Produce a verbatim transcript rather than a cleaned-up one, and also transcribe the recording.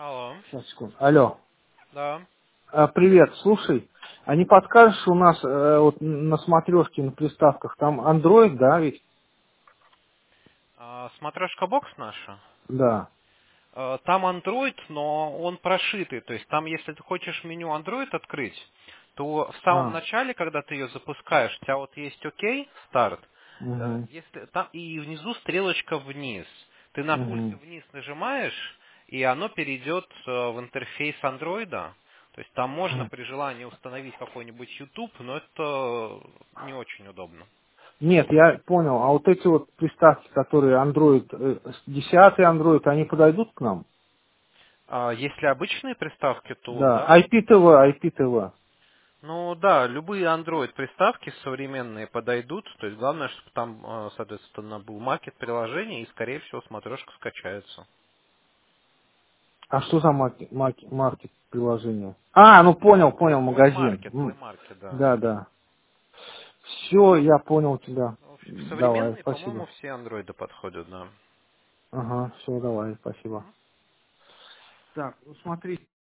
Алло. Сейчас, секунду. Алло. Да. А, привет, слушай, а не подскажешь, у нас э, вот на смотрешке, на приставках, там Android, да, ведь? А, смотрешка бокс наша. Да. Э, Там Android, но он прошитый. То есть там, если ты хочешь меню Android открыть, то в самом А, начале, когда ты ее запускаешь, у тебя вот есть ОК, старт, э, угу, если там, и внизу стрелочка вниз. Ты на пульсе угу, вниз нажимаешь, и оно перейдет э, в интерфейс Андроида. То есть там можно угу. при желании установить какой-нибудь YouTube, но это не очень удобно. Нет, я понял, а вот эти вот приставки, которые Android, э, десятый Android, они подойдут к нам? А если обычные приставки, то Да, да. ай пи ти ви, ай пи ти ви. Ну да, любые Android приставки современные подойдут. То есть главное, чтобы там, э, соответственно, был маркет приложения и, скорее всего, смотрешка скачается. А что за маркет, маркет, маркет приложение? А, ну понял, Play, понял, Play магазин. Market, Play М, Market, да. Да, да. Все, я понял тебя. Ну, в- Давай, современные, по-моему, спасибо. все андроиды подходят, да. Ага, все, давай, спасибо. Мгм. Так, ну смотри.